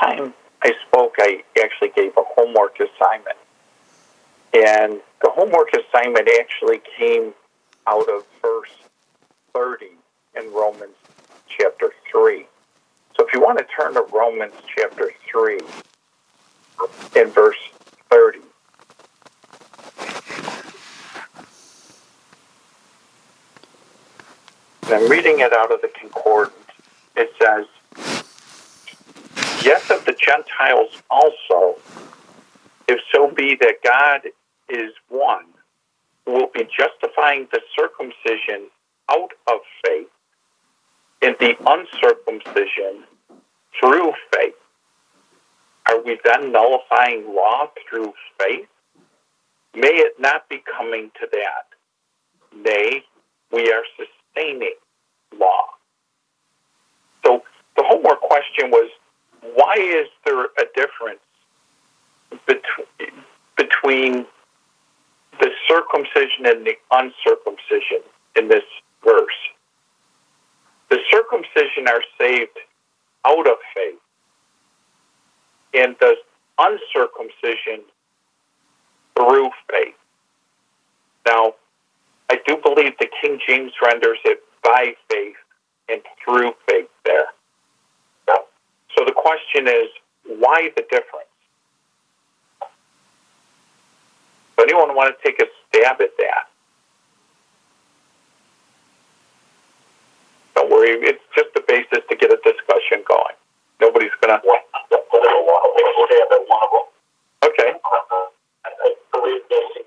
time I spoke, I actually gave a homework assignment. And the homework assignment actually came out of verse 30 in Romans chapter 3. So if you want to turn to Romans chapter 3 in verse 30. And I'm reading it out of the Concordance. It says, "Yet of the Gentiles also, if so be that God is one, who will be justifying the circumcision out of faith, and the uncircumcision through faith. Are we then nullifying law through faith? May it not be coming to that. Nay, we are sustaining law." So the homework question was, why is there a difference between the circumcision and the uncircumcision in this verse? The circumcision are saved out of faith, and the uncircumcision through faith. Now, I do believe the King James renders it by faith and through faith there. So the question is, why the difference? Does anyone want to take a stab at that? Don't worry, it's just a basis to get a discussion going. Nobody's going to... Okay. I believe the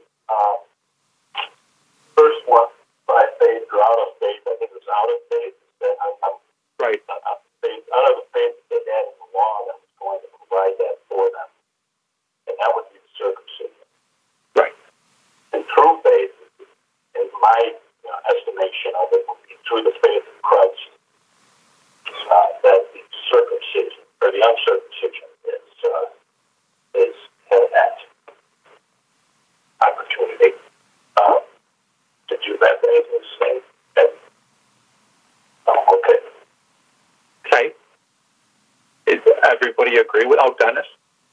first one, by faith or out of faith, I think it was out of faith. Right. Out of faith that that is the law that was going to provide that for them. And that would be the circumcision. Right. And true faith, in my estimation of it, would be through the faith of Christ. That the circumcision, or the uncircumcision, is that opportunity to do that faith and say that, okay. Okay. Does everybody agree with Dennis?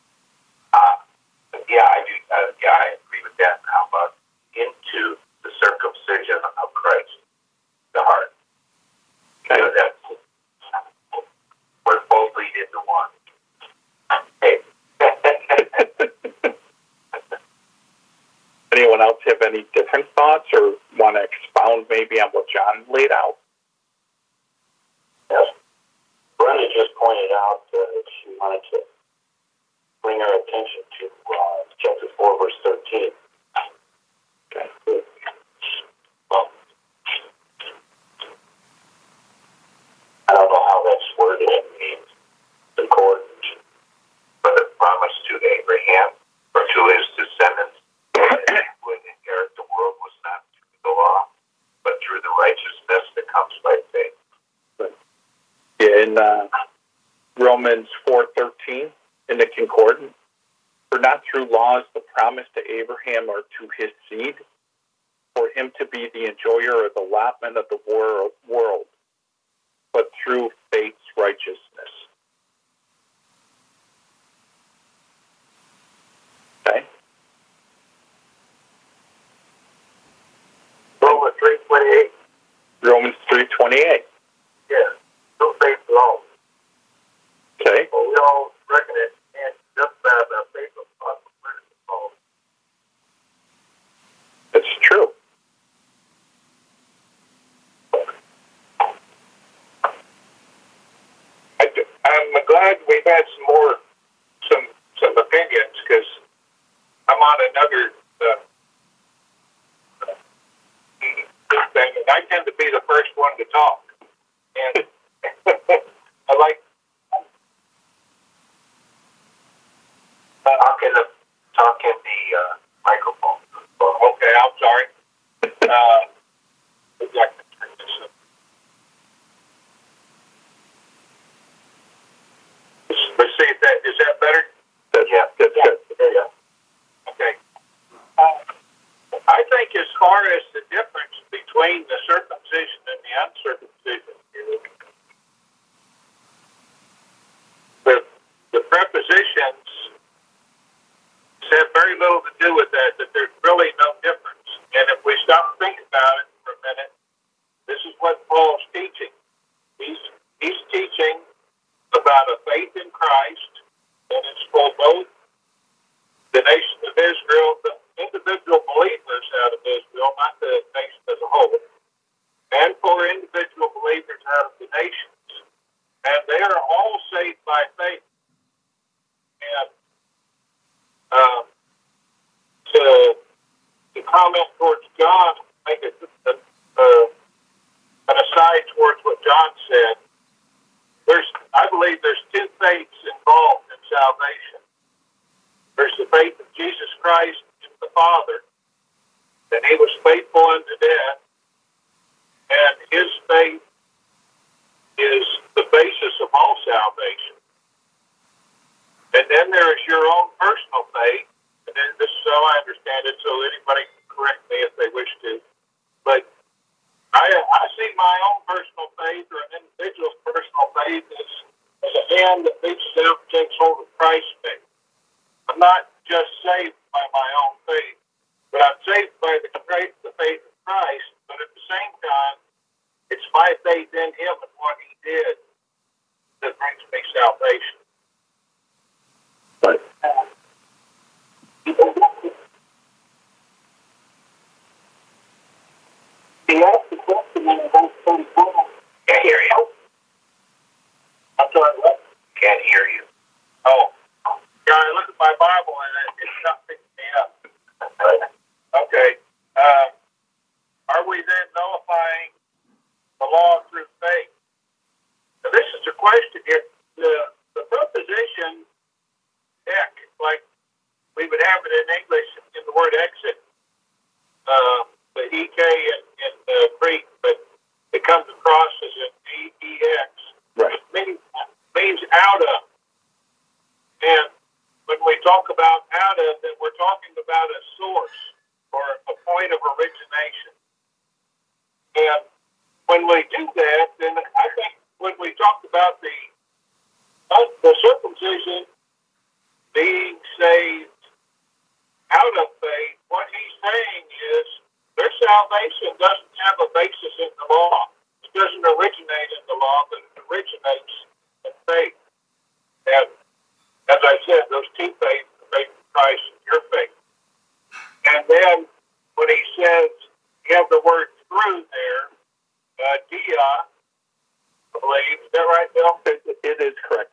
Yeah, I do. I agree with that. How about into the circumcision of Christ, the heart? Okay. We're both lead into one. Hey. Anyone else have any different thoughts or want to expound maybe on what John laid out? Yes. Brenda just pointed out that she wanted to bring our attention to chapter 4, verse 13. Okay. Well, I don't know how that's worded. It means according to the promise to Abraham or to his descendants would inherit the world was not through the law, but through the righteousness that comes by faith. In Romans 4:13 in the Concordance, "For not through law is the promise to Abraham or to his seed, for him to be the enjoyer of the allotment of the world, but through faith's righteousness." Okay? Romans 3:28. Romans 3:28. Yeah, through faith alone. Okay? Well, we all reckon it, and just by the faith of God, It's true. I'm glad we've had some opinions, because I'm on another thing, and I tend to be the first one to talk. And I like talk in the microphone. Okay, I'm sorry. Would you like to turn this up? Let's see if that is that better. That's good. There you go. Okay. I think as far as the difference between the circumcision and the uncircumcision, the very little to do with that there's really no difference. And if we stop and think about it for a minute, this is what Paul's teaching. He's teaching about a faith in Christ, and it's for both the nation of Israel, the individual believers out of Israel, not the nation as a whole, and for individual believers out of the nations. And they are all saved by faith. And to comment towards John, make an aside towards what John said, I believe there's two faiths involved in salvation. There's the faith of Jesus Christ in the Father, that he was faithful unto death, and his faith is the basis of all salvation. And then there is your own personal faith, and then this is how I understand it, so anybody can correct me if they wish to. But I see my own personal faith, or an individual's personal faith, as a hand that reaches out and takes hold of Christ's faith. I'm not just saved by my own faith, but I'm saved by the faith of Christ. But at the same time, it's my faith in him and what he did that brings me salvation. Right. He asked the question in verse 34. Can't hear you. I'm sorry, what? Can't hear you. Oh. Yeah, I look at my Bible and it's not picking me up. Okay. Are we then nullifying the law through faith? Now, this is a question here. The preposition ek, like we would have it in English in the word exit, the ek in Greek, but it comes across as an ex. Right. It means out of. And when we talk about out of, then we're talking about a source or a point of origination. And when we do that, then I think when we talk about the circumcision being saved out of faith, what he's saying is their salvation doesn't have a basis in the law. It doesn't originate in the law, but it originates in faith. And as I said, those two faiths, the faith of Christ and your faith. And then when he says, you have the word through there, dia, I believe. Is that right, Bill? It is correct.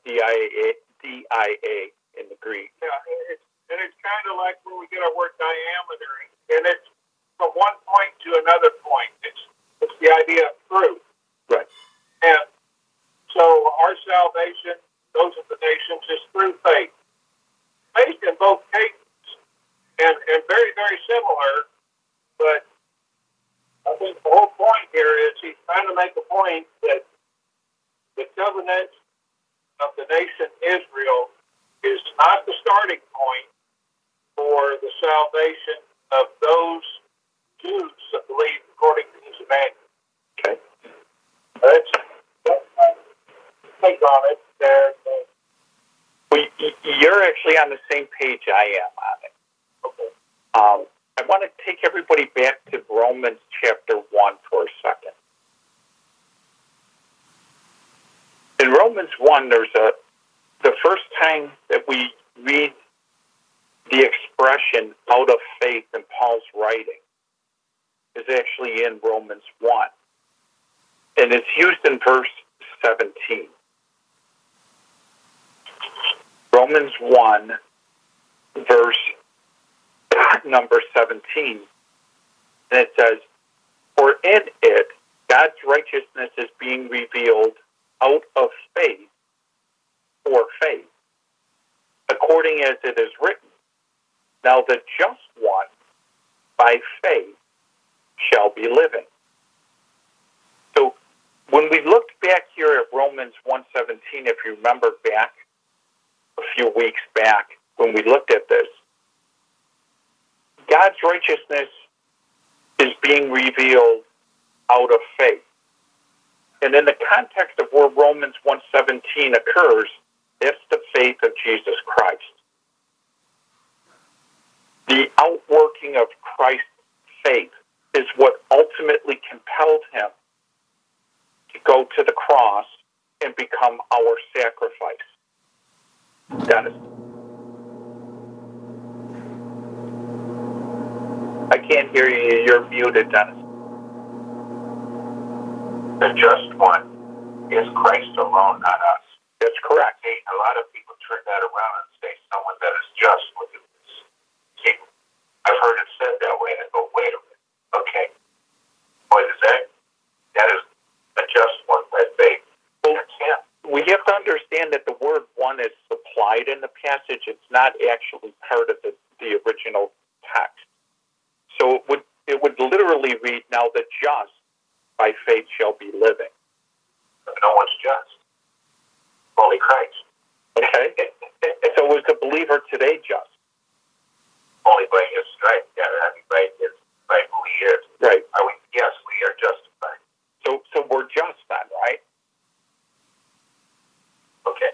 D-I-A in the Greek. Yeah, it's kind of like where we get our word diameter, and it's from one point to another point. It's the idea of through. Right. And so our salvation, those of the nations, is through faith. Faith in both cases, and very, very similar, but I think the whole point here is he's trying to make a point that the covenant of the nation Israel is not the starting point for the salvation of those Jews that believe according to his commandments. Okay. That's my take on it. Well, you're actually on the same page I am on it. Okay. I want to take everybody back to Romans chapter 1 for a second. In Romans 1, there's the first time that we read the expression out of faith in Paul's writing is actually in Romans 1. And it's used in verse 17. Romans 1, verse number 17. And it says, for in it, God's righteousness is being revealed out of faith for faith, according as it is written, now the just one by faith shall be living. So when we looked back here at Romans 1:17, if you remember back a few weeks back when we looked at this, God's righteousness is being revealed out of faith. And in the context of where Romans 1:17 occurs, it's the faith of Jesus Christ. The outworking of Christ's faith is what ultimately compelled him to go to the cross and become our sacrifice. Dennis. I can't hear you. You're muted, Dennis. The just one is Christ alone, not us. That's correct. Okay, a lot of people turn that around and say someone that is just. See, I've heard it said that way, and I go, wait a minute. Okay. What is that? That is a just one by faith. Well, we have to understand that the word one is supplied in the passage. It's not actually part of the original text. So it would literally read, now the just by faith shall be living. No one's just. Only Christ. Okay? So is the believer today just? Only by his stripes. Yeah, I mean, by who he is. Right. Yes, we are justified. So we're just then, right? Okay.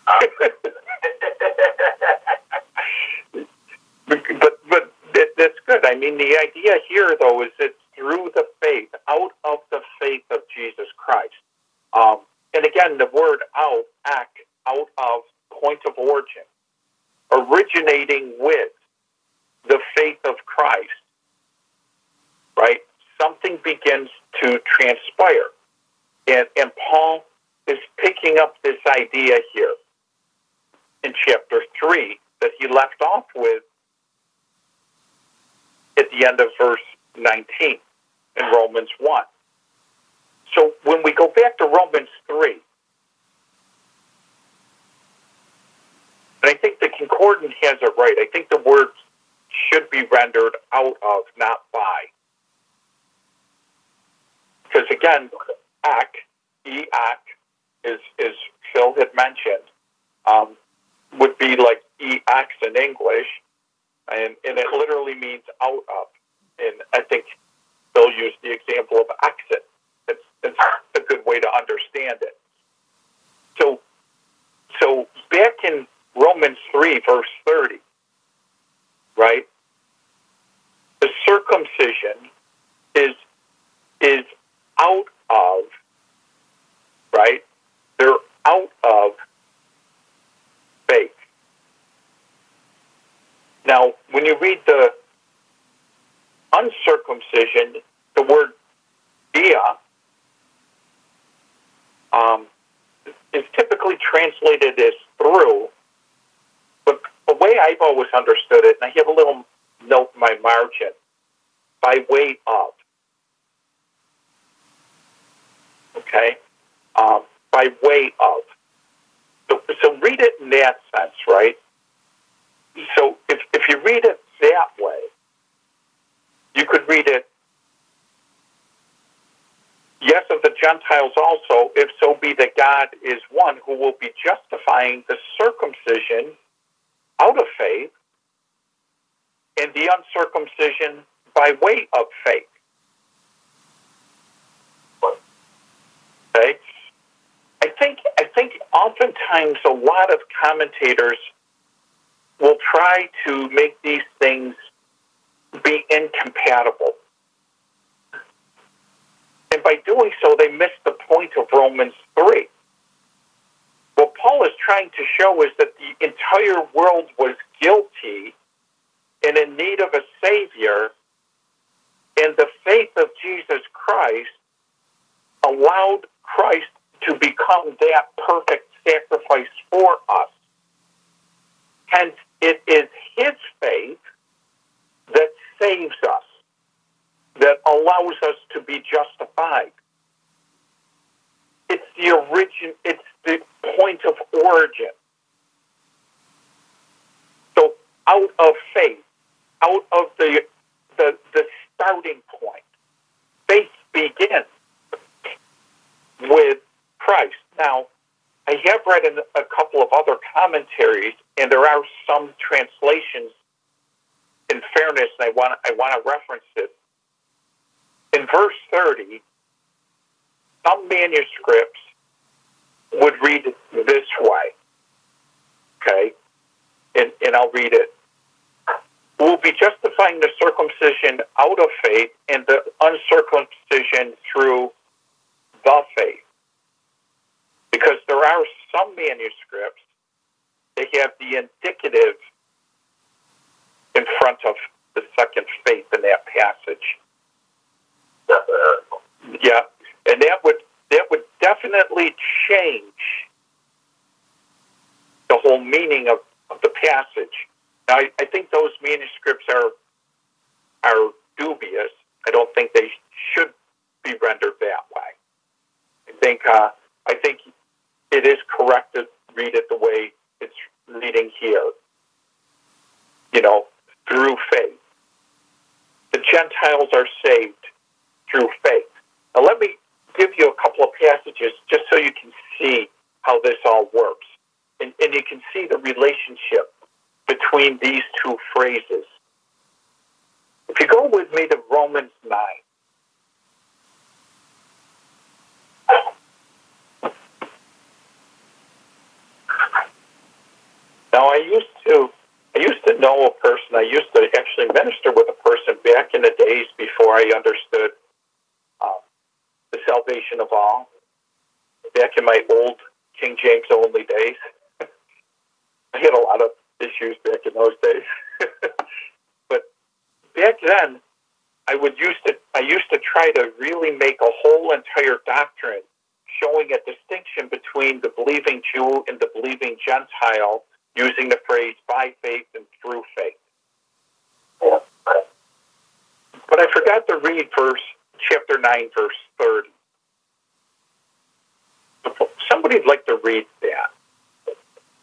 But that's good. I mean, the idea here, though, is it's through the faith, out of the faith of Jesus Christ. And again, the word out of point of origin, originating with the faith of Christ, right? Something begins to transpire. And Paul is picking up this idea here in chapter 3 that he left off with at the end of verse 19 in Romans 1. So when we go back to Romans 3, and I think the concordance has it right. I think the word should be rendered out of, not by. Because again, eak, as Phil had mentioned, would be like ex in English, and it literally means out of. And I think Phil used the example of exit. It's a good way to understand it. So back in Romans 3, verse 30, right? The circumcision is out of, right? They're out of faith. Now, when you read the uncircumcision, the word dia is typically translated as through, but the way I've always understood it, and I have a little note in my margin, by way of. Okay? By way of. So read it in that sense, right? So if you read it that way, you could read it, yes, of the Gentiles also, if so be that God is one who will be justifying the circumcision out of faith and the uncircumcision by way of faith. Okay? I think oftentimes a lot of commentators will try to make these things be incompatible. And by doing so, they miss the point of Romans 3. What Paul is trying to show is that the entire world was guilty and in need of a Savior, and the faith of Jesus Christ allowed Christ to become that perfect sacrifice for us. Hence, it is his faith that saves us, that allows us to be justified. It's the origin, it's the point of origin. So out of faith, out of the starting point, faith begins with Christ. Now, I have read in a couple of other commentaries, and there are some translations, in fairness, and I want to reference it. In verse 30, some manuscripts would read this way, okay? And I'll read it. Will be justifying the circumcision out of faith and the uncircumcision through the faith. Because there are some manuscripts that have the indicative in front of the second faith in that passage. Yeah, and that would definitely change the whole meaning of the passage. Now, I think those manuscripts are dubious. I don't think they should be rendered that way. I think it is correct to read it the way it's reading here. Through faith. The Gentiles are saved through faith. Now, let me give you a couple of passages just so you can see how this all works. And you can see the relationship between these two phrases. If you go with me to Romans 9. Now, I used to know a person. I used to actually minister with a person back in the days before I understood the salvation of all. Back in my old King James only days, I had a lot of issues back in those days. But back then, I used to try to really make a whole entire doctrine showing a distinction between the believing Jew and the believing Gentile, using the phrase by faith and through faith. But I forgot to read chapter 9, verse 30. Somebody'd like to read that.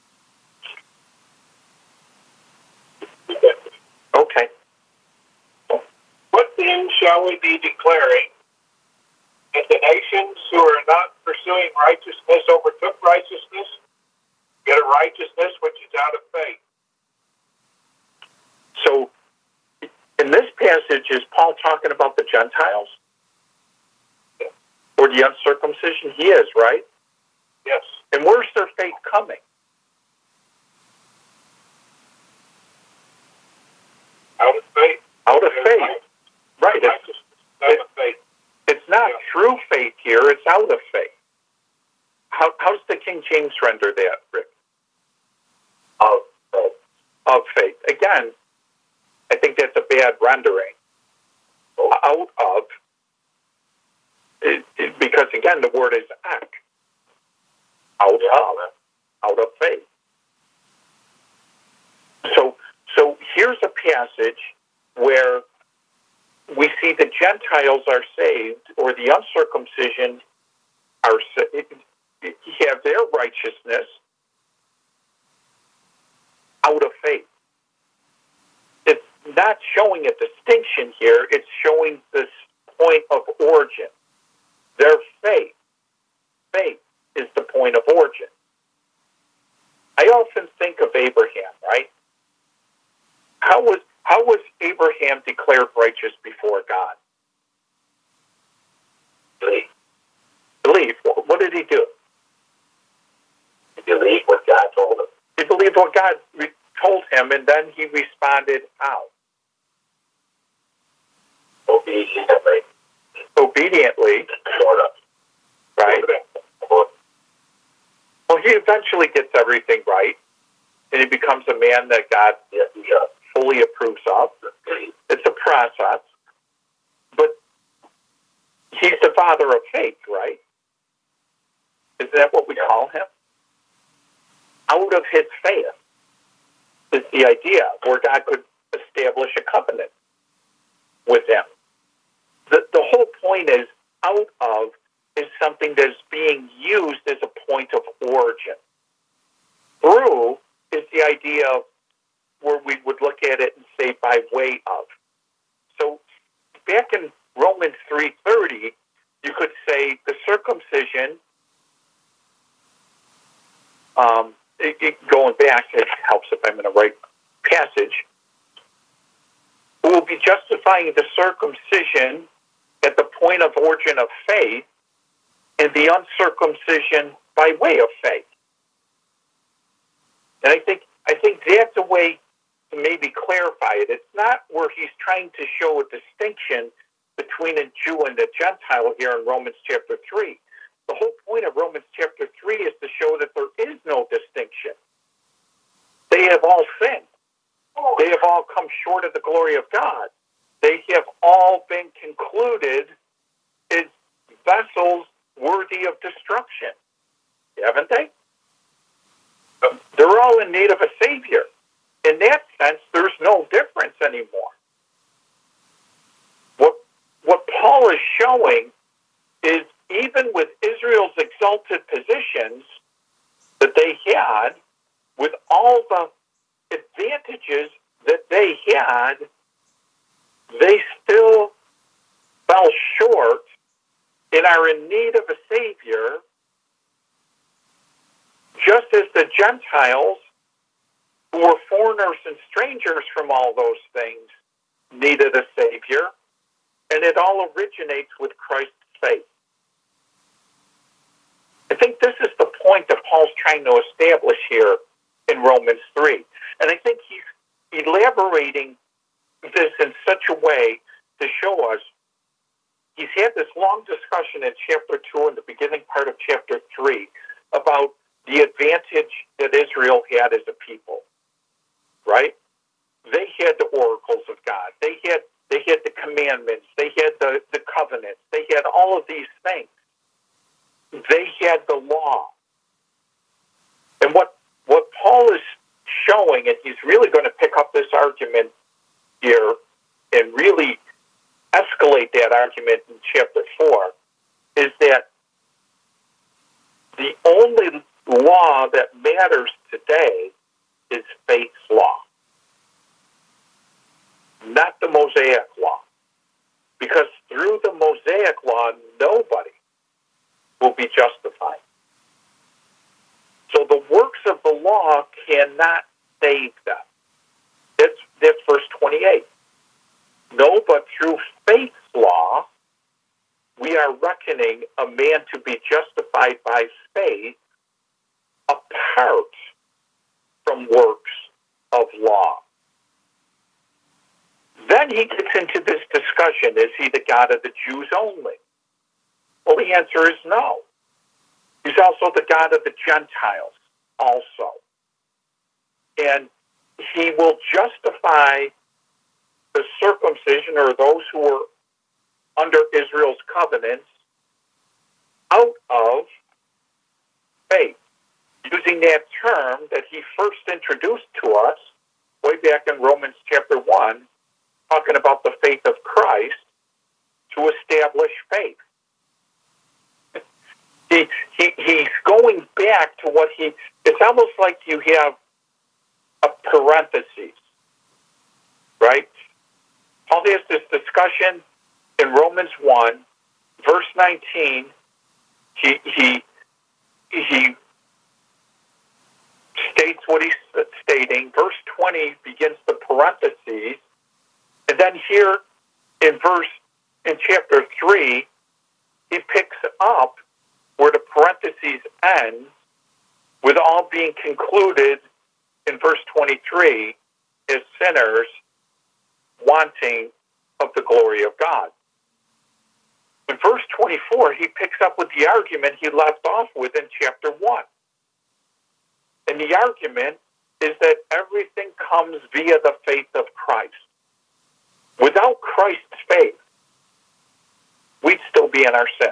Okay. What then shall we be declaring? That the nations who are not pursuing righteousness overtook righteousness, yet a righteousness which is out of faith. So, in this passage, is Paul talking about the Gentiles? Or the uncircumcision? He is, right? Yes. And where's their faith coming? Out of faith. Out of faith. Right. Out of faith. It's not through faith here, it's out of faith. How's the King James render that, Rick? Of faith. Again, I think that's a bad rendering. Out of, because again, the word is ek. Out of faith. So here's a passage where we see the Gentiles are saved, or the uncircumcision have their righteousness out of faith. It's not showing a distinction here. It's showing this point of origin. Their faith is the point of origin. I often think of Abraham, right? How was Abraham declared righteous before God? Believe. What did he do? He believed what God told him. He believed what God told him, and then he responded how? Obediently. Sort of. Right? Well, he eventually gets everything right, and he becomes a man that God fully approves of. It's a process. But he's the father of faith, right? Isn't that what we call him? Out of his faith is the idea where God could establish a covenant with him. The whole point is out of is something that's being used as a point of origin. Through is the idea of where we would look at it and say by way of. So back in Romans 3:30, you could say the circumcision, going back, it helps if I'm in the right passage, will be justifying the circumcision at the point of origin of faith and the uncircumcision by way of faith. And I think that's a way to maybe clarify it. It's not where he's trying to show a distinction between a Jew and a Gentile here in Romans chapter 3. The whole point of Romans chapter 3 is to show that there is no distinction. They have all sinned. They have all come short of the glory of God. They have all been concluded as vessels worthy of destruction. Haven't they? They're all in need of a Savior. In that sense, there's no difference anymore. What Paul is showing is even with Israel's exalted positions that they had, with all the advantages that they had, they still fell short and are in need of a Savior, just as the Gentiles, who were foreigners and strangers from all those things, needed a Savior, and it all originates with Christ's faith. I think this is the point that Paul's trying to establish here in Romans 3. And I think he's elaborating this in such a way to show us he's had this long discussion in chapter 2 and the beginning part of chapter 3 about the advantage that Israel had as a people, right? They had the oracles of God. They had the commandments. They had the covenants. They had all of these things. They had the law. And what Paul is showing, and he's really going to pick up this argument here and really escalate that argument in chapter 4, is that the only law that matters today is faith's law, not the Mosaic law. Because through the Mosaic law, nobody will be justified. So the works of the law cannot save them. That's verse 28. No, but through faith's law, we are reckoning a man to be justified by faith apart from works of law. Then he gets into this discussion, is he the God of the Jews only? Well, the answer is no. He's also the God of the Gentiles also. And he will justify the circumcision or those who were under Israel's covenants out of faith, using that term that he first introduced to us way back in Romans chapter 1, talking about the faith of Christ to establish faith. He's going back to what it's almost like you have a parenthesis, right? Paul has this discussion in Romans 1, verse 19. He states what he's stating. Verse 20 begins the parentheses. And then here in chapter 3, he picks up where the parentheses ends with all being concluded in verse 23 as sinners wanting of the glory of God. In verse 24, he picks up with the argument he left off with in chapter 1. And the argument is that everything comes via the faith of Christ. Without Christ's faith, we'd still be in our sin.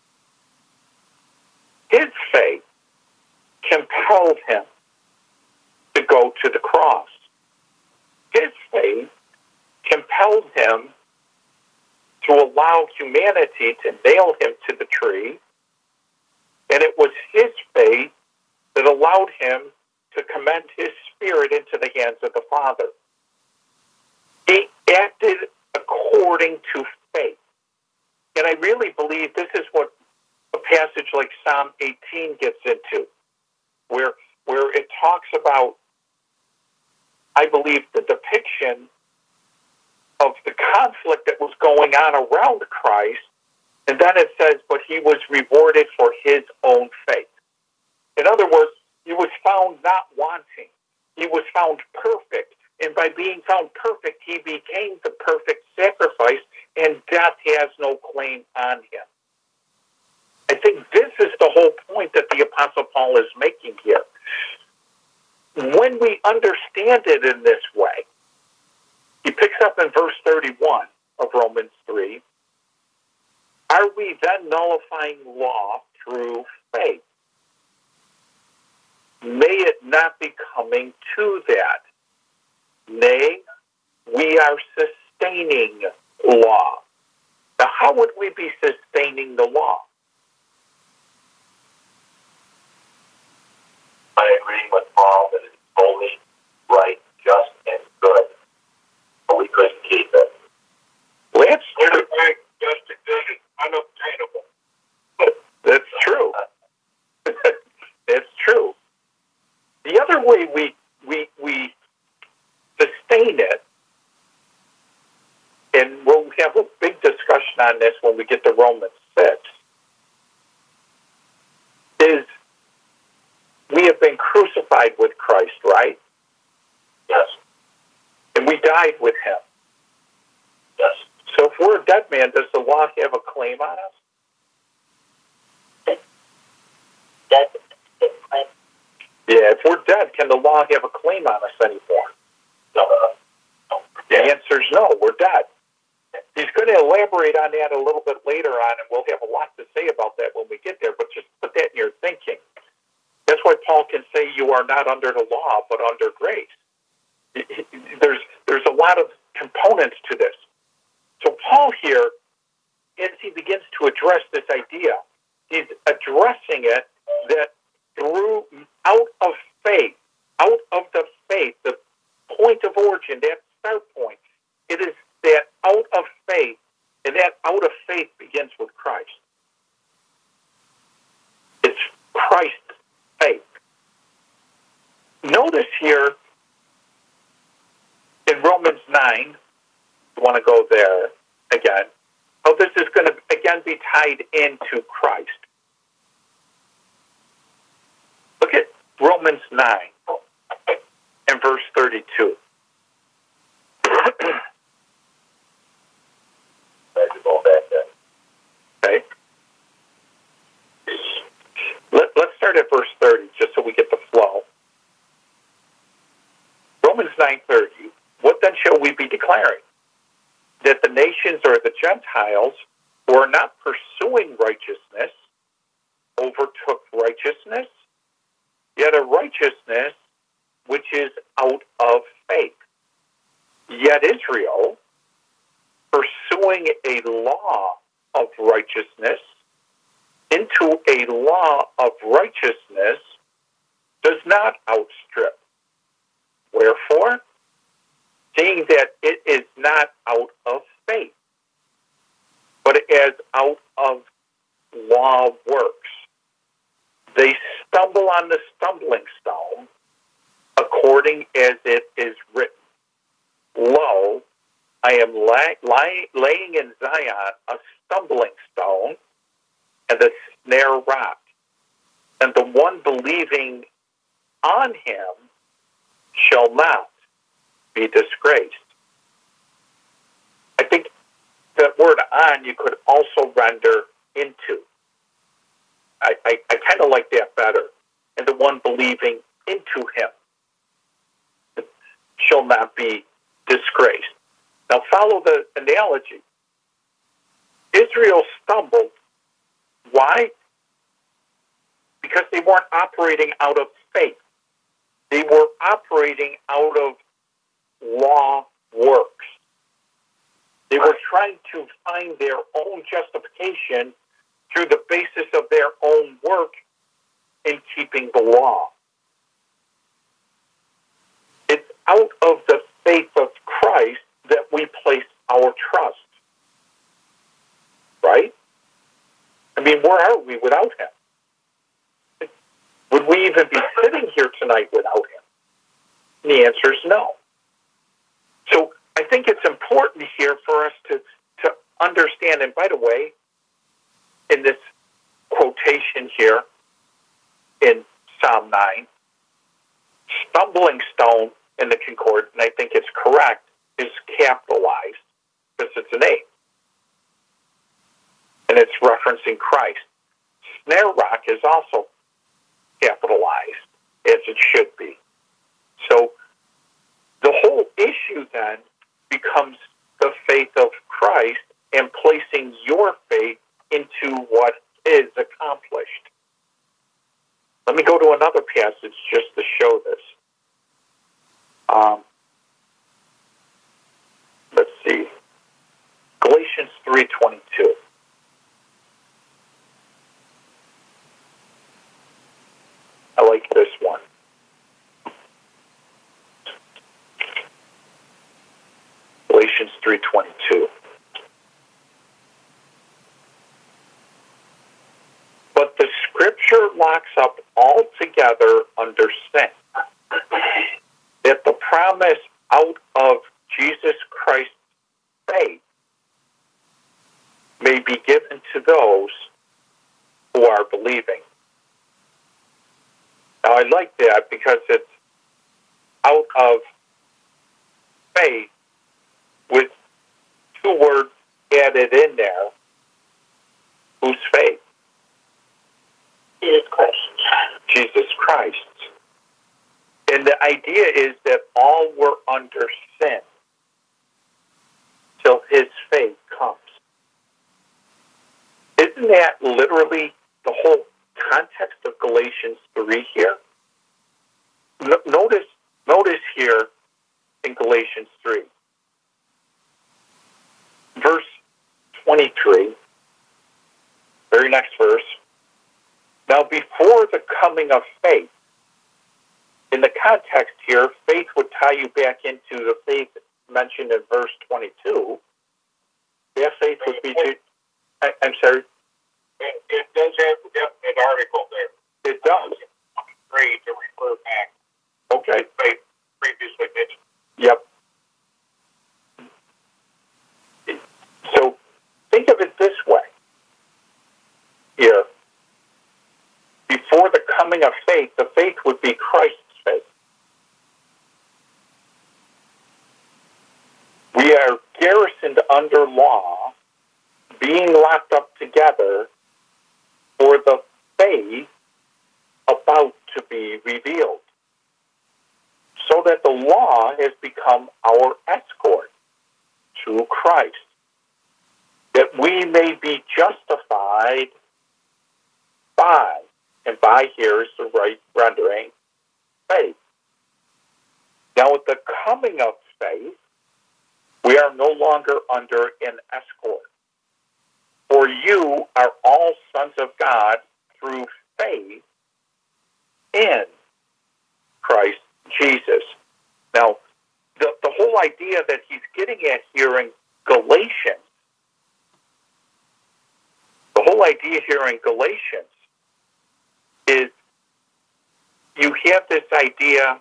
His faith compelled him to go to the cross. His faith compelled him to allow humanity to nail him to the tree, and it was his faith that allowed him to commend his spirit into the hands of the Father. He acted according to faith. And I really believe this is what a passage like Psalm 18 gets into, where it talks about, I believe, the depiction of the conflict that was going on around Christ, and then it says, but he was rewarded for his own faith. In other words, he was found not wanting. He was found perfect And by being found perfect, he became the perfect sacrifice, and death has no claim on him. I think this is the whole point that the Apostle Paul is making here. When we understand it in this way, he picks up in verse 31 of Romans 3, are we then nullifying law through faith? May it not be coming to that. Nay, we are sustaining law. Now, how would we be sustaining the law? By agreeing with Paul that it's holy, right, just, and good, but we couldn't keep it. Well, that's true. Right, just, and good is unobtainable. That's true. That's true. The other way we sustain it, and we'll have a big discussion on this when we get to Romans 6, is we have been crucified with Christ, right? Yes. And we died with him. Yes. So if we're a dead man, does the law have a claim on us? Yeah, if we're dead, can the law have a claim on us anymore? No. The answer is no, we're dead. He's going to elaborate on that a little bit later on, and we'll have a lot to say about that when we get there, but just put that in your thinking. That's why Paul can say you are not under the law, but under grace. There's a lot of components to this. So Paul here, as he begins to address this idea, he's addressing it that through out of the faith, the point of origin, that start point, it is that out of faith, and that out of faith begins with Christ. It's Christ's faith. Notice here in Romans 9, you want to go there again, how this is going to again be tied into Christ. Look at Romans 9 and verse 32. Okay. Let's start at verse 30, just so we get the flow. Romans 9:30. What then shall we be declaring? That the nations or the Gentiles who are not pursuing righteousness overtook righteousness, yet a righteousness which is out of faith. Yet Israel, pursuing a law of righteousness into a law of righteousness, does not outstrip. Wherefore, seeing that it is not out of faith, but as out of law works, they stumble on the stumbling stone, according as it is written, Lo, I am laying in Zion a stumbling stone and a snare rock, and the one believing on him shall not be disgraced. I think that word on you could also render into. I kind of like that better. And the one believing into him shall not be disgraced. Now follow the analogy. Israel stumbled. Why? Because they weren't operating out of faith. They were operating out of law works. They were trying to find their own justification through the basis of their own work in keeping the law. It's out of the faith of Christ that we place our trust. Right? I mean, where are we without him? Would we even be sitting here tonight without him? And the answer is no. So I think it's important here for us to understand, and by the way, in this quotation here in Psalm 9, stumbling stone in the Concord, and I think it's correct, is capitalized because it's an A. And it's referencing Christ. Snare rock is also capitalized, as it should be. So the whole issue then becomes the faith of Christ and placing your faith into what is accomplished. Let me go to another passage just to show this. Let's see. Galatians 3:22. I like this one. Galatians 3:22. But the scripture locks up altogether under sin, that the promise out of Jesus Christ's faith may be given to those who are believing. Now, I like that because it's out of faith with two words added in there. Whose faith? Jesus Christ. Jesus Christ. And the idea is that all were under sin till his faith comes. Isn't that literally the whole context of Galatians 3 here? Notice here in Galatians 3, verse 23, very next verse. Now, before the coming of faith, in the context here, faith would tie you back into the faith mentioned in verse 22. That faith would be... I'm sorry? It does have a definite article there. It does. Free to refer back. Okay. Faith previously mentioned. Yep. So think of it this way. Here, before the coming of faith, the faith would be Christ's faith. We are garrisoned under law, being locked up together for the faith about to be revealed, so that the law has become our escort to Christ, that we may be justified by, and by here is the right rendering, faith. Now, with the coming of faith, we are no longer under an escort. For you are all sons of God through faith in Christ Jesus. Now, the whole idea that he's getting at here in Galatians, is you have this idea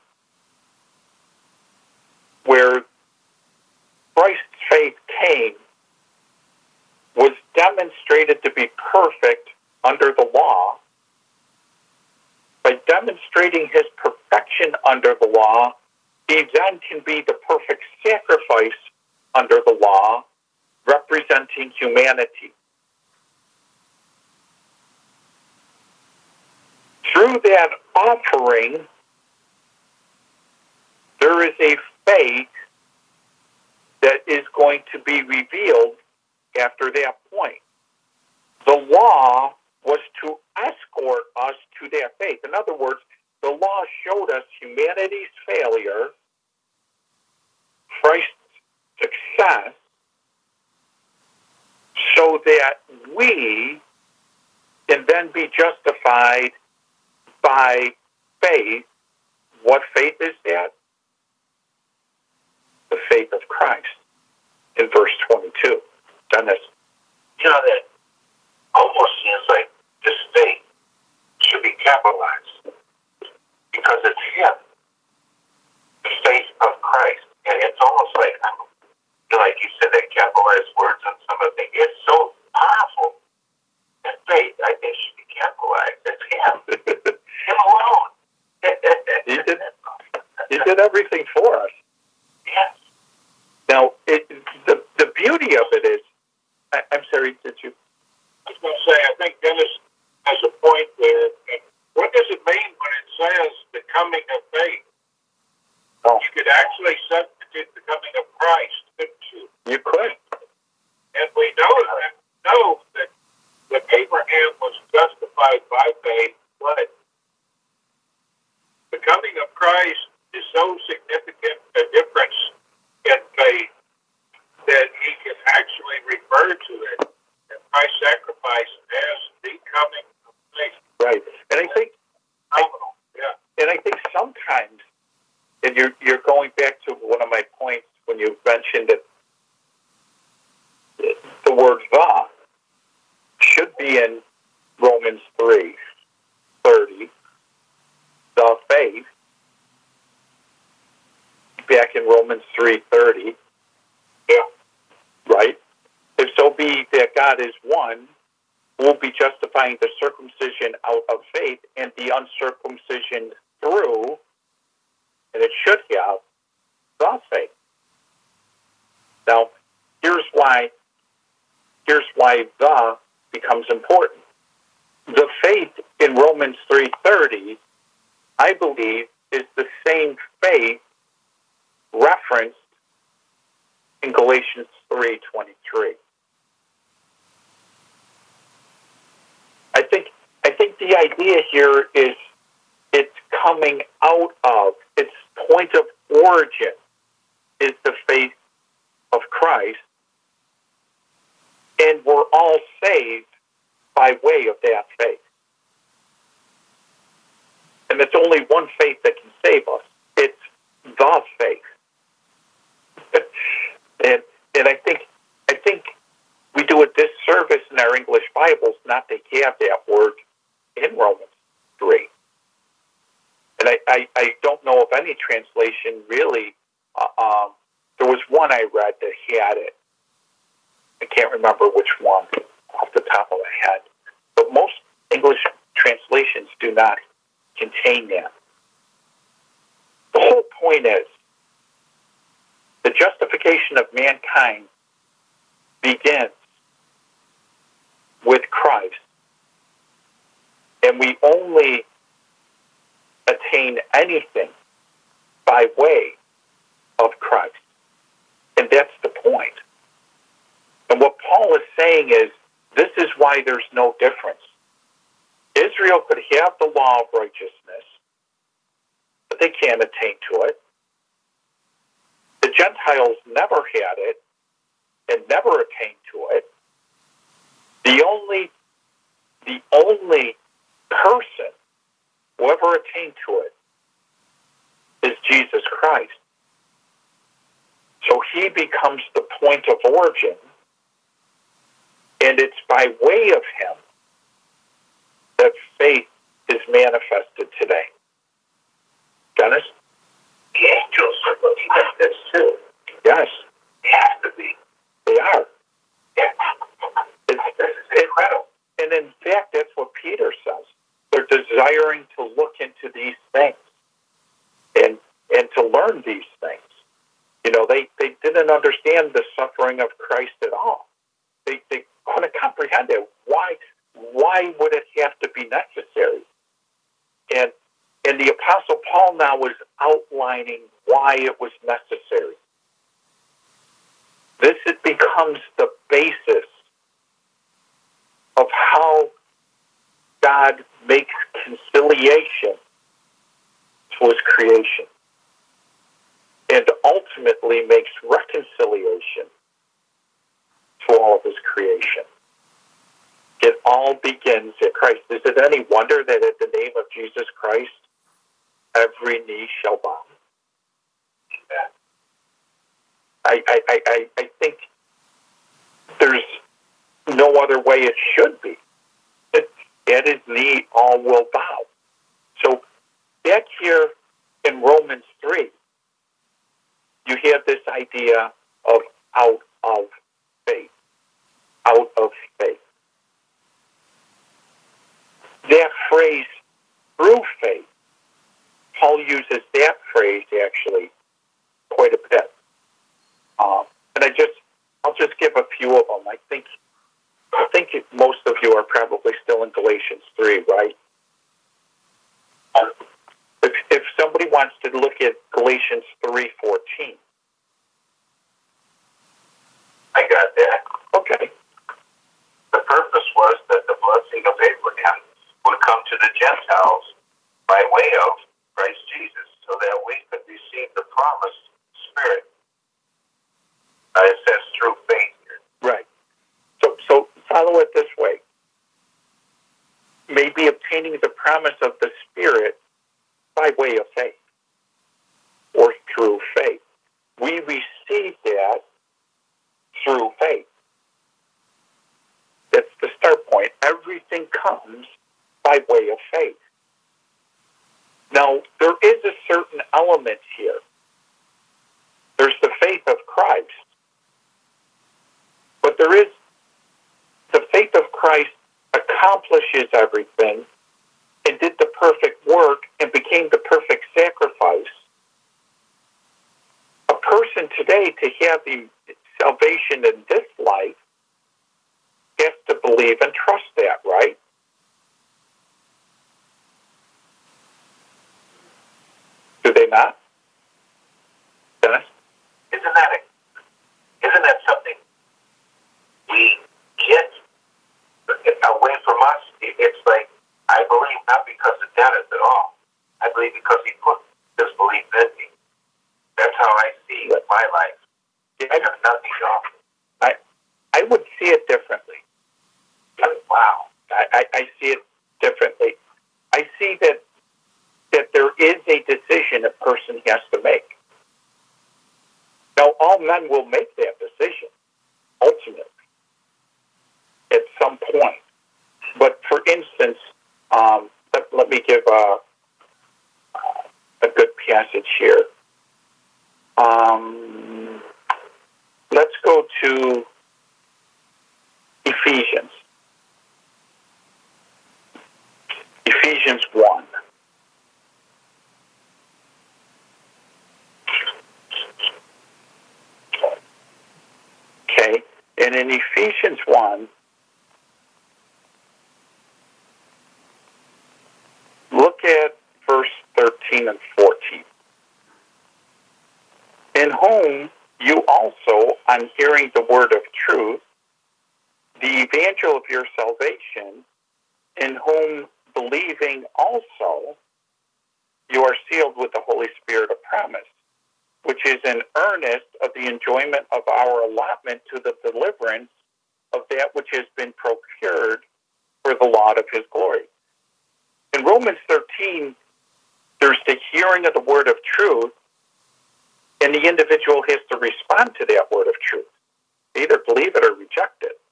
where Christ's faith came, was demonstrated to be perfect under the law. By demonstrating his perfection under the law, he then can be the perfect sacrifice under the law, representing humanity. Through that offering, there is a faith that is going to be revealed after that point. The law was to escort us to that faith. In other words, the law showed us humanity's failure, Christ's success, so that we can then be justified by faith. What faith is that? The faith of Christ. In verse 22. Dennis. You know, that almost seems like this faith should be capitalized because it's him, the faith of Christ. And it's almost like, like you said, that capitalized words on some of the things. It's so powerful. That faith, I think, should be capitalized. It's him. Him alone. He did everything for us. Yes. Now, the beauty of it is, I'm sorry, did you? I was going to say, I think Dennis has a point there. What does it mean when it says the coming of faith? Oh. You could actually substitute the coming of Christ, couldn't you? You could. And we know that Abraham was justified by faith, but the coming of Christ is so significant a difference in faith that he can actually refer to it as Christ's sacrifice as the coming of faith. Right. And I think Phenomenal. Yeah. And I think sometimes, and you're going back to one of my points when you mentioned that the word "the" should be in Romans 3:30. The faith, back in Romans 3:30. Yeah. Right? If so be that God is one, will be justifying the circumcision out of faith and the uncircumcision through, and it should have, the faith. Now, here's why the becomes important. The faith in Romans 3:30, I believe, is the same faith referenced in Galatians 3:23. I think the idea here is it's coming out of, its point of origin is the faith of Christ, and we're all saved by way of that faith. And it's only one faith that can save us. It's the faith. and I think we do a disservice in our English Bibles not to have that word in Romans 3. And I don't know of any translation really. There was one I read that had it. I can't remember which one off the top of my head. But most English translations do not contain that. The whole point is the justification of mankind begins with Christ. And we only attain anything by way of Christ. And that's the point. And what Paul is saying is, this is why there's no difference. Israel could have the law of righteousness, but they can't attain to it. The Gentiles never had it and never attained to it. The only person who ever attained to it is Jesus Christ. So he becomes the point of origin, and it's by way of him that faith is manifested today. Dennis? The angels are looking at this too. Yes. They have to be. They are. Yeah. It's incredible. And in fact, that's what Peter says. They're desiring to look into these things and to learn these things. You know, they didn't understand the suffering of Christ at all. They couldn't comprehend it. Why would it have to be necessary? And the Apostle Paul now is outlining why it was necessary. This becomes the basis of how God makes conciliation to his creation and ultimately makes reconciliation to all of his creation. It all begins at Christ. Is it any wonder that at the name of Jesus Christ, every knee shall bow? I think there's no other way it should be. At his knee, all will bow. So back here in Romans 3, you have this idea of out of faith. Out of faith. That phrase, through faith, Paul uses that phrase actually And I'll just give a few of them. I think most of you are probably still in Galatians 3, right? If somebody wants to look at Galatians 3:14. I got that. Okay. The purpose was that the blessing of Abraham would come to the Gentiles by way of Christ Jesus, so that we could receive the promised Spirit. It says through faith here. Right. So follow it this way. Maybe obtaining the promise of the Spirit by way of faith or through faith. We receive that through faith. That's the start point. Everything comes by way of faith. Now, there is a certain element here. There's the faith of Christ. But there is the faith of Christ accomplishes everything and did the perfect work and became the perfect sacrifice. A person today, to have the salvation in this life, has to believe and trust that, right? Do they not? Dennis? Isn't that something we get away from us? It's like, I believe not because of Dennis at all. I believe because he put this belief in me. That's how I see my life. I have nothing wrong. I would see it differently. Wow. I see it differently. I see that there is a decision a person has to make. Now, all men will make that decision, ultimately, at some point. But for instance, let me give a good passage here. Let's go to Ephesians. Ephesians 1. Okay, and in Ephesians 1, look at verse 13 and 14. In whom you also, on hearing the word of truth, the evangel of your salvation, in whom believing also, you are sealed with the Holy Spirit of promise, which is an earnest of the enjoyment of our allotment to the deliverance of that which has been procured for the laud of his glory. In Romans 13, there's the hearing of the word of truth, and the individual has to respond to that word of truth. They either believe it or reject it.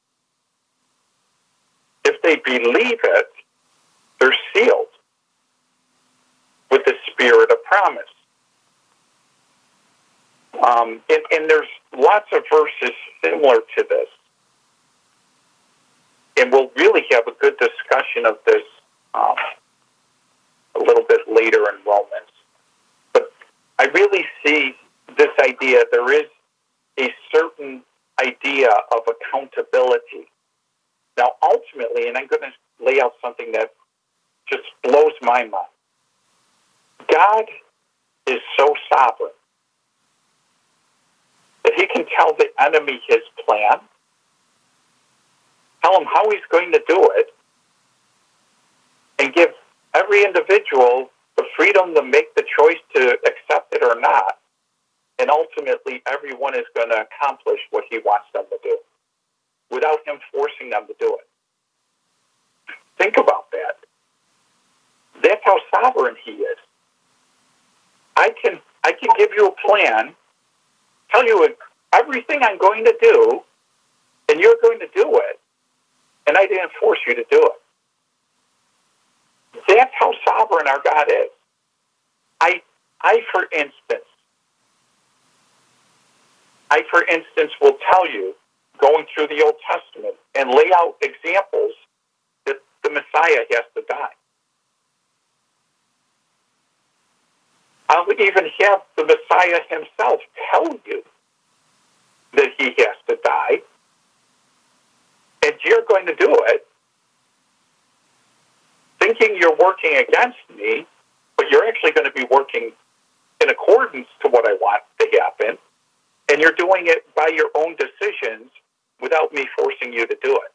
If they believe it, they're sealed with the Spirit of promise. And there's lots of verses similar to this. And we'll really have a good discussion of this a little bit later in Romans. But I really see this idea, there is a certain idea of accountability. Now, ultimately, and I'm going to lay out something that just blows my mind. God is so sovereign that he can tell the enemy his plan, tell him how he's going to do it, and give every individual the freedom to make the choice to accept it or not. And ultimately, everyone is going to accomplish what he wants them to do without him forcing them to do it. Think about that. That's how sovereign he is. I can give you a plan, tell you everything I'm going to do, and you're going to do it, and I didn't force you to do it. That's how sovereign our God is. I for instance, will tell you, going through the Old Testament, and lay out examples that the Messiah has to die. I would even have the Messiah himself tell you that he has to die, and you're going to do it thinking you're working against me, but you're actually going to be working in accordance to what I want to happen, and you're doing it by your own decisions without me forcing you to do it.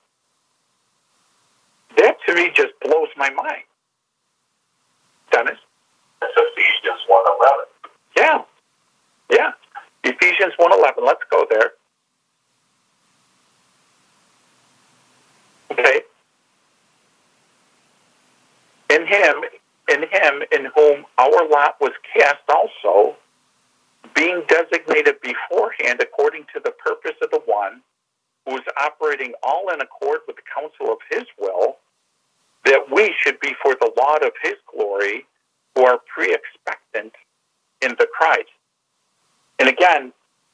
That, to me, just blows my mind. Dennis? That's Ephesians 1:11. Yeah. Yeah. Ephesians 1:11. Let's go there. Okay. In him, in whom our lot was cast also, being designated beforehand according to the purpose of the one who is operating all in accord with the counsel of his will, that we should be for the laud of his glory, who are pre-expectant in the Christ. And again,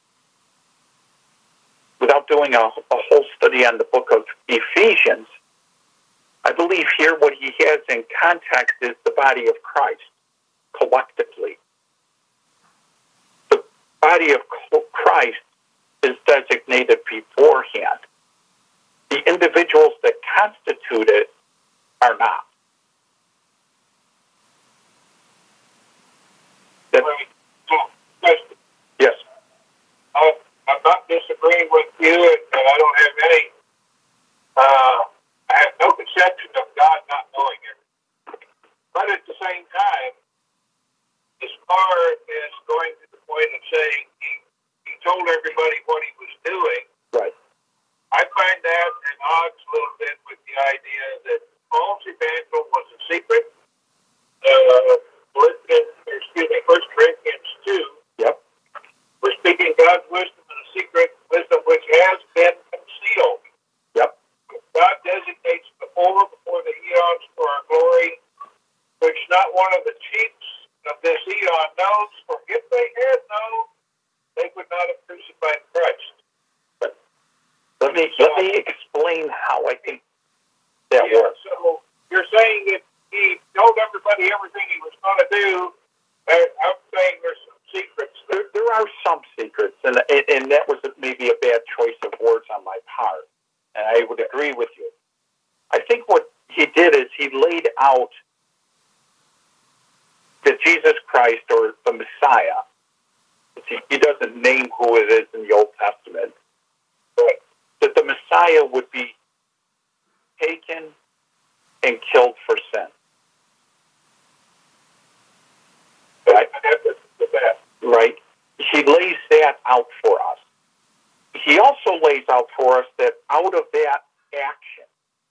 without doing a whole study on the book of Ephesians, I believe here what he has in context is the body of Christ collectively. The body of Christ is designated beforehand. The individuals that constitute it are not. Yes. I'm not disagreeing with you, and I don't have any. I have no conception of God not knowing everything. But at the same time, as far as going to the point of saying he told everybody what he was doing, Right. I find that at odds a little bit with the idea that Paul's evangel was a secret. First Corinthians 2. Yep. We're speaking God's wisdom in a secret, wisdom which has been concealed. Yep. God designates before the eons for our glory, which not one of the chiefs of this eon knows, for if they had known, they would not have crucified Christ. Let me explain how I think that works. So you're saying that he told everybody everything he was going to do. I'm saying there's some secrets. There are some secrets, and that was maybe a bad choice of words on my part, and I would agree with you. I think what he did is he laid out that Jesus Christ, or the Messiah, he doesn't name who it is in the Old Testament, that the Messiah would be taken and killed for sin. Right? Right? He lays that out for us. He also lays out for us that out of that action,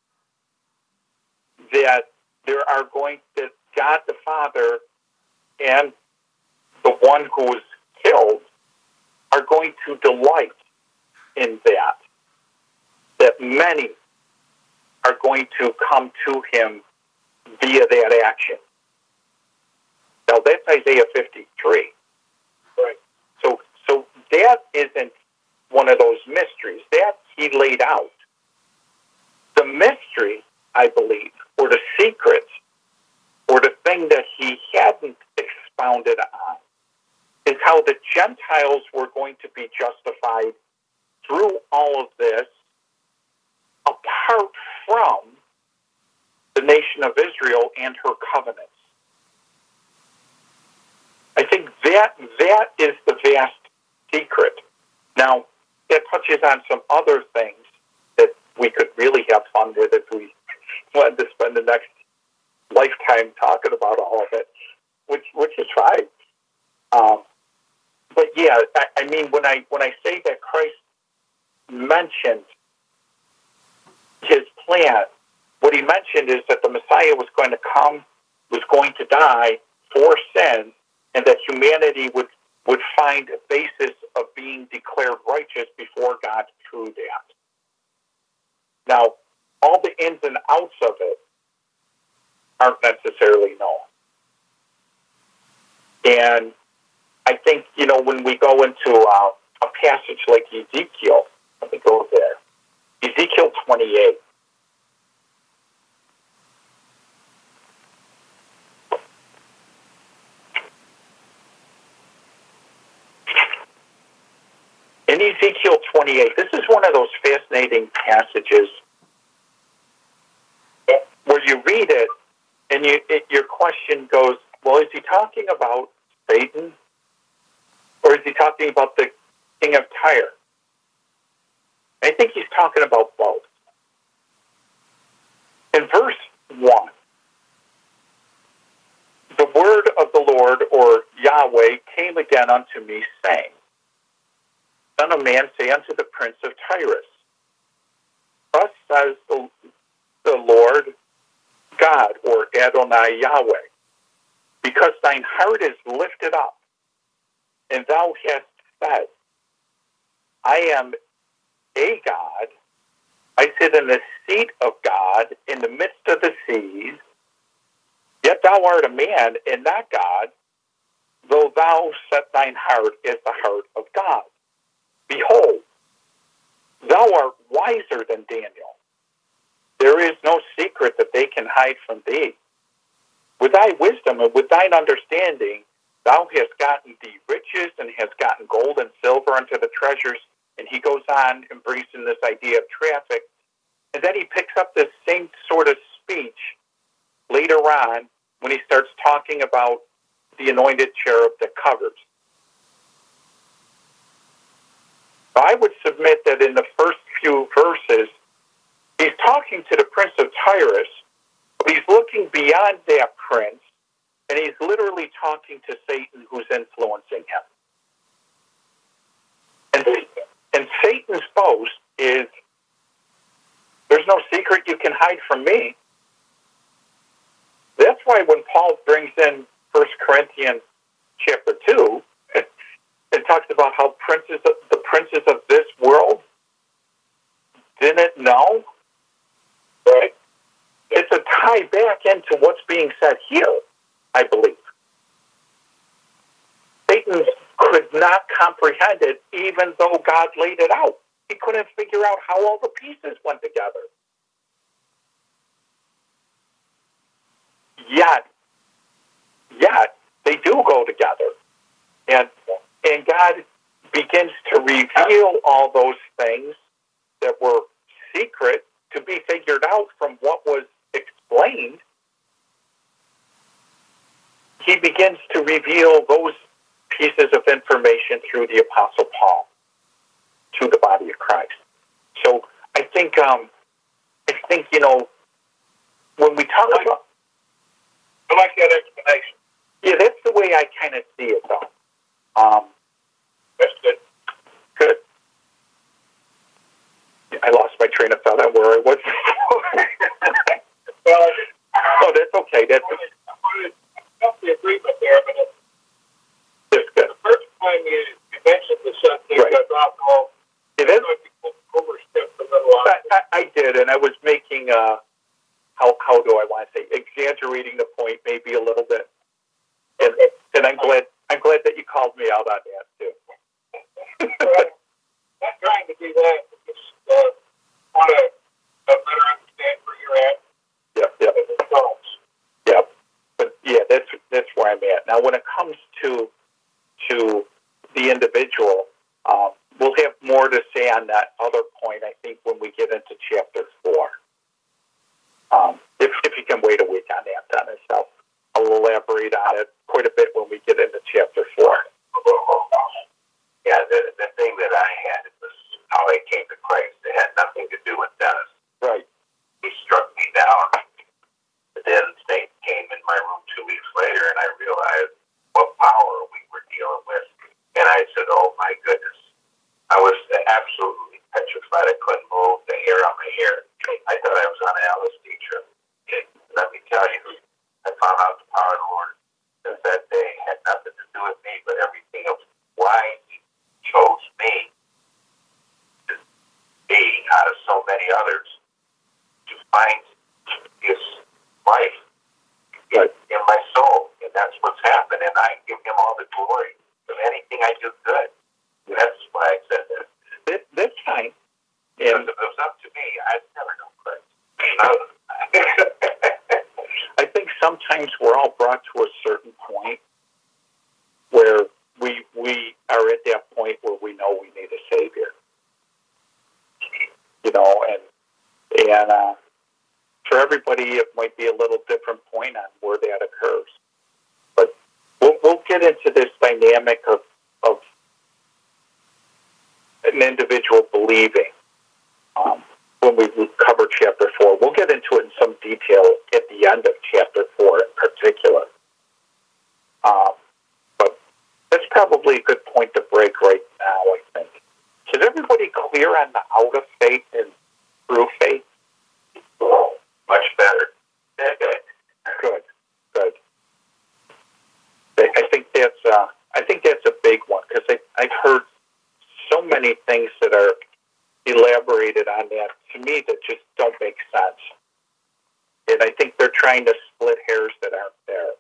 that that God the Father and the one who was killed are going to delight in that many are going to come to him via that action. Now that's Isaiah 53. Right. So that isn't one of those mysteries. That he laid out. The mystery, I believe, or the secret, or the thing that he hadn't expounded on, is how the Gentiles were going to be justified through all of this, apart from the nation of Israel and her covenants. I think that is the vast secret. Now, it touches on some other things that we could really have fun with if we wanted to spend the next lifetime talking about all of it, which is fine. But yeah, I mean, when I say that Christ mentioned his plan, what he mentioned is that the Messiah was going to come, was going to die for sin, and that humanity would find a basis of being declared righteous before God through that. Now, all the ins and outs of it aren't necessarily known. And I think, when we go into a passage like Ezekiel, let me go there. Ezekiel 28. In in Ezekiel 28, this is one of those fascinating passages where you read it and your question goes, well, is he talking about Satan or is he talking about the king of Tyre? I think he's talking about both. In verse 1, the word of the Lord, or Yahweh, came again unto me, saying, Son of man, say unto the prince of Tyrus, thus says the Lord God, or Adonai Yahweh, because thine heart is lifted up, and thou hast said, I am a God, I sit in the seat of God in the midst of the seas, yet thou art a man and not God, though thou set thine heart as the heart of God. Behold, thou art wiser than Daniel. There is no secret that they can hide from thee. With thy wisdom and with thine understanding, thou hast gotten thee riches and hast gotten gold and silver unto the treasures. And he goes on embracing this idea of traffic. And then he picks up this same sort of speech later on when he starts talking about the anointed cherub that covers. I would submit that in the first few verses, he's talking to the prince of Tyrus, but he's looking beyond that prince, and he's literally talking to Satan who's influencing him. And Satan's boast is, there's no secret you can hide from me. That's why when Paul brings in 1 Corinthians chapter 2, it talks about how the princes of this world didn't know. Right? It's a tie back into what's being said here, I believe. Satan could not comprehend it even though God laid it out. He couldn't figure out how all the pieces went together. Yet, they do go together. And God begins to reveal all those things that were secret to be figured out from what was explained. He begins to reveal those pieces of information through the Apostle Paul to the body of Christ. So I think when we talk about, I like that explanation. yeah, that's the way I kind of see it, though. That's good. Good. I lost my train of thought on where I was before. Well, Oh, that's okay. That's I felt the agreement there, but good. the first time you mentioned the subject Right. of alcohol, It is. I overstepped a little on it. I did, and I was making how do I want to say, exaggerating the point maybe a little bit. And I'm glad that you called me out on that too. Not trying to do that, but just want to better understand where you're at. Yep. And the results. Yep. But yeah, that's where I'm at. Now when it comes to the individual, we'll have more to say on that other point, I think, when we get into chapter 4. If you can wait a week on that, Dennis, I'll elaborate on it quite a bit when we get into chapter 4. Yeah, the thing that I had was how I came to Christ. It had nothing to do with Dennis. Right. He struck me down. But then Satan came in my room 2 weeks later, and I realized what power we were dealing with. And I said, oh, my goodness. I was absolutely petrified. I couldn't move. The hair on my hair. I thought I was on an LSD trip. And let me tell you, I found out the power of the Lord since that day. It had nothing to do with me, but everything else. Why he chose me to be out of so many others to find his life in my soul. And that's what's happened. And I give him all the glory of anything I do good. That's why I said that. That's fine. If it was up to me, I'd never know Christ. I think sometimes we're all brought to a certain point where we are at that point where we know we need a Savior. You know, and for everybody, it might be a little different point on where that occurs. But we'll get into this dynamic of an individual believing when we cover chapter 4. We'll get into it in some detail at the end of chapter 4 in particular. But that's probably a good point to break right now, I think. Is everybody clear on the out of faith and through faith? Much better. Good. I think that's a big one, because I've heard so many things that are elaborated on that, to me, that just don't make sense. And I think they're trying to split hairs that aren't there.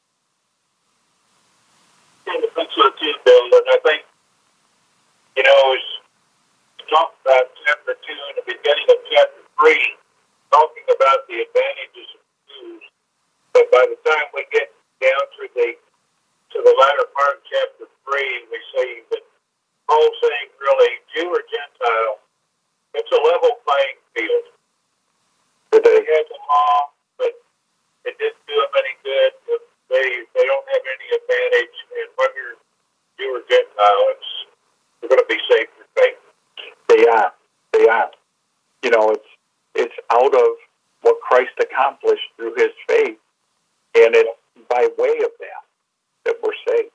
I think so too, Bill. And I think, as talked about chapter 2 and the beginning of chapter 3, talking about the advantages of Jews. But by the time we get down to the latter part of chapter 3, we see that Paul's saying, really, Jew or Gentile, it's a level playing field. They had the law, but it didn't do them any good. They don't have any advantage. And whether you're Jew or Gentile, you're going to be safe for faith. They are. It's out of what Christ accomplished through his faith, and it's by way of that we're saved.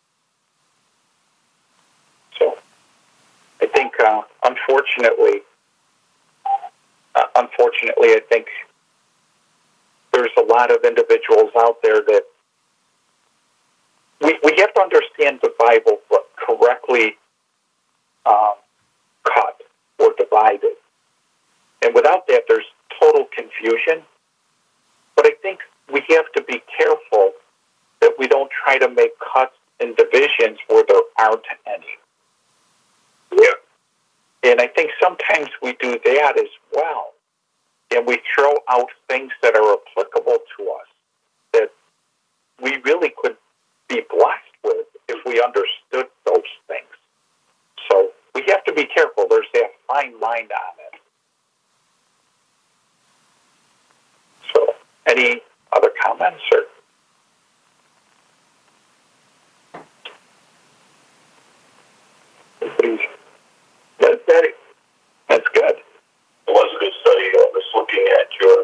So, I think, unfortunately, I think there's a lot of individuals out there that we have to understand the Bible correctly cut or divided. And without that, there's total confusion. But I think we have to be careful that we don't try to make cuts and divisions where there aren't any. Yeah. And I think sometimes we do that as well. And we throw out things that are applicable to us that we really could be blessed with if we understood those things. So we have to be careful. There's that fine line on it. So, any other comments? Or? That's good. It was a good study. I was looking at your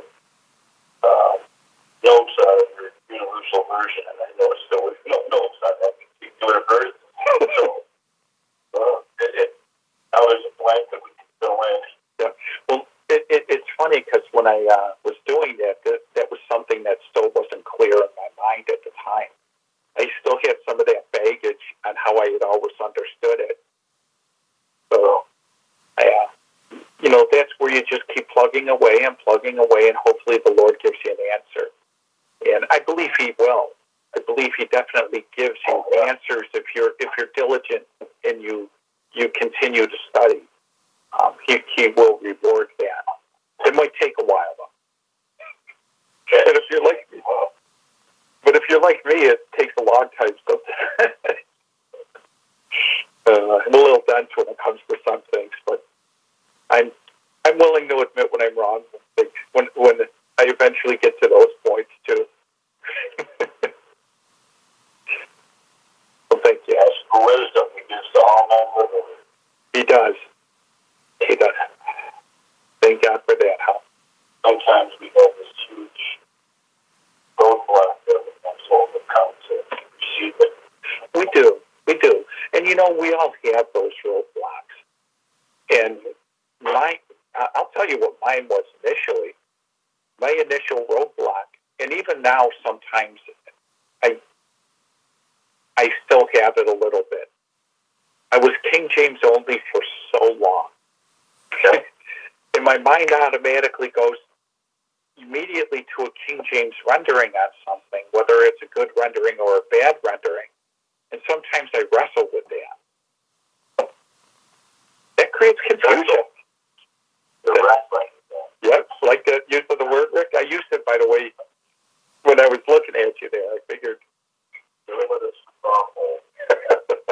notes out of your universal version, and I noticed there was no notes on that particular version. So, I was a blank that we could fill in. Yeah. Well, it's funny because when I was doing that was something that still wasn't clear in my mind at the time. I still had some of that baggage on how I had always understood it. So, that's where you just keep plugging away, and hopefully the Lord gives you an answer. And I believe he will. I believe he definitely gives you answers if you're diligent and you continue to study. He will reward that. It might take a while, though. And if you're like me, it takes a long time. So I'm a little dense when it comes to some things, but I'm willing to admit when I'm wrong when I eventually get to those points too. Well, thank you. As for wisdom, he gives to all men liberally. He does. Thank God for that. Sometimes we have this huge roadblock that we have to overcome to receive it. We do. And we all have those roadblocks. And I'll tell you what mine was initially. My initial roadblock, and even now sometimes I still have it a little bit. I was King James only for so long. And my mind automatically goes immediately to a King James rendering on something, whether it's a good rendering or a bad rendering. And sometimes I wrestle with that. That creates confusion. Yep, like the use of the word, Rick. I used it, by the way, when I was looking at you there. I figured.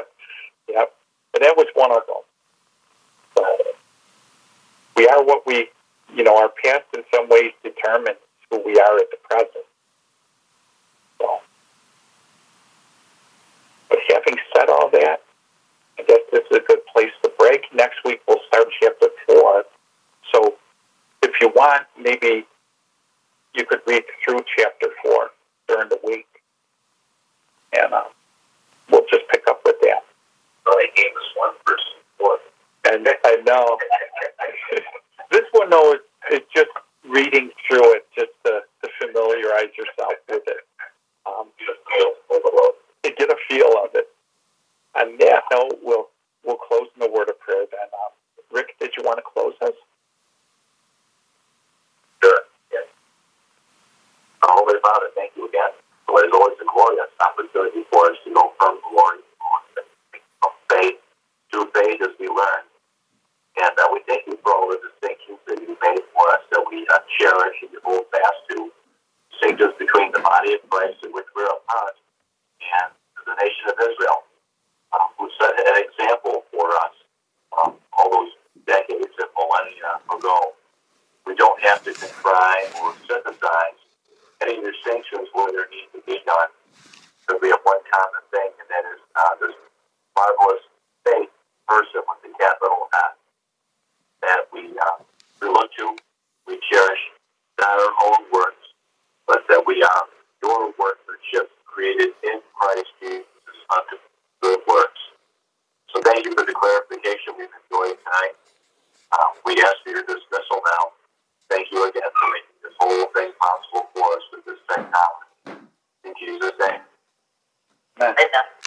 one of them. So we are what we, our past in some ways determines who we are at the present. So, but having said all that, I guess this is a good place to break. Next week we'll start chapter 4. So if you want, maybe you could read through chapter 4 during the week. And we'll just pick up with that. Well, they gave us one verse 4. And I know. This one, though, is just reading through it just to familiarize yourself with it. To get a feel of it. On that note, we'll close in the word of prayer then. Rick, did you want to close us? Sure. Yes. Holy Father, thank you again. It is always a glorious opportunity for us to go from glory to faith to faith as we learn. And we thank you for all the distinctions that you made for us that we cherish and hold fast to. Distinctions between the body of Christ in which we're a part and the nation of Israel, who set an example for us all those decades and millennia ago. We don't have to contrive or synthesize any distinctions where there need to be done. Because we have one common thing, and that is this marvelous faith person with the capital F that we look to, we cherish, not our own works, but that we are your workmanship created in Christ Jesus unto good works. So thank you for the clarification we've enjoyed tonight. We ask for your dismissal now. Thank you again for making this whole thing possible for us at this technology. In Jesus' name. Amen.